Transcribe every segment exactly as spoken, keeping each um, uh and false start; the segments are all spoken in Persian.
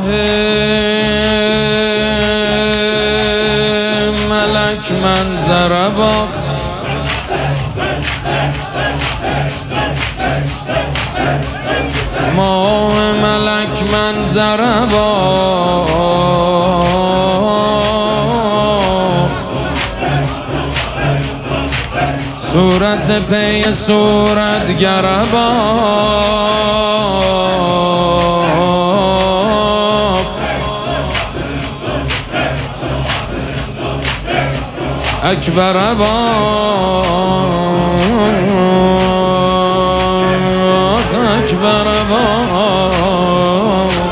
ملک منظره باخت، ماه ملک منظره باخت، صورت پی صورت گره باخت، اکبر باخت، اکبر باخت،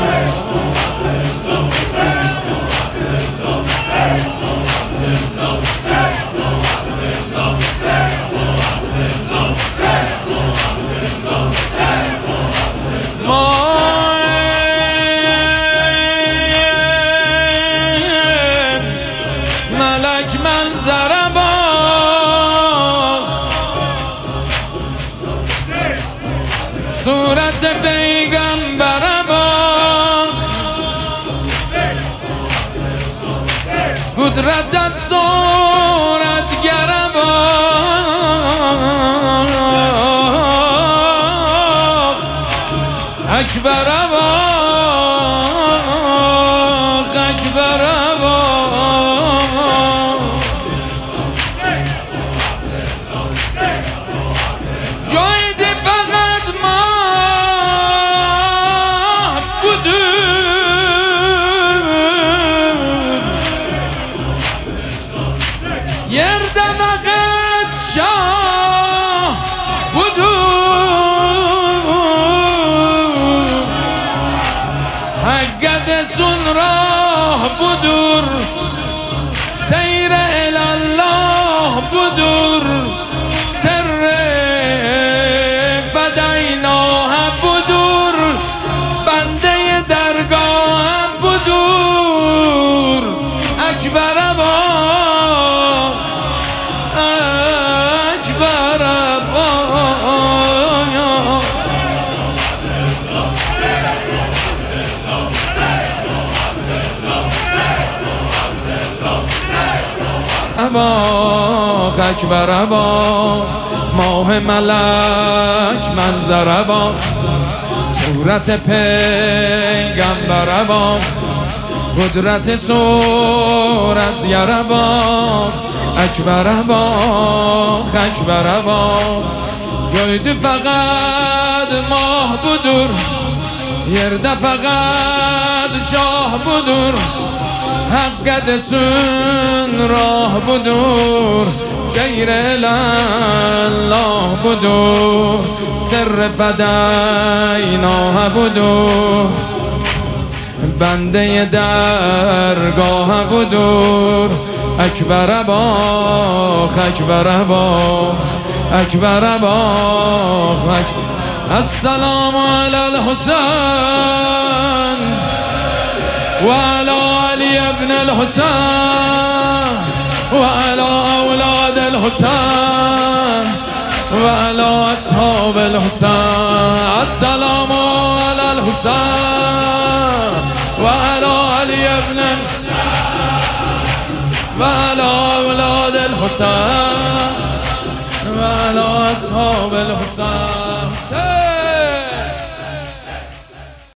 ملک منظره باخت، صورت پیغمبر باخت، قدرت از صورتگر باخت، اکبر باخت، اکبر yerden akıt şah budur, hakkadesun rah budur, seyre elallah budur, serre fedaynah budur, bende-i dergah budur, ekber باخ، اکبر باخ، ماه ملک منظره باخ، صورت پیغمبر باخ، قدرت صورت گر باخ، اکبر باخ، اکبر باخ، göydü fakat mah budur, yerde fakat şah budur, hakkadesun rah budur, seyrelallah budur, serre fedaynah budur, bende-i dergah budur, ekber باخ، ekber باخ، ekber باخ. السلام على الحسين وعلى علي ابن الحسين وعلى أولاد الحسين وعلى أصحاب الحسين. السلام على الحسين وعلى علي ابن وعلى أولاد الحسين وعلى أصحاب الحسين.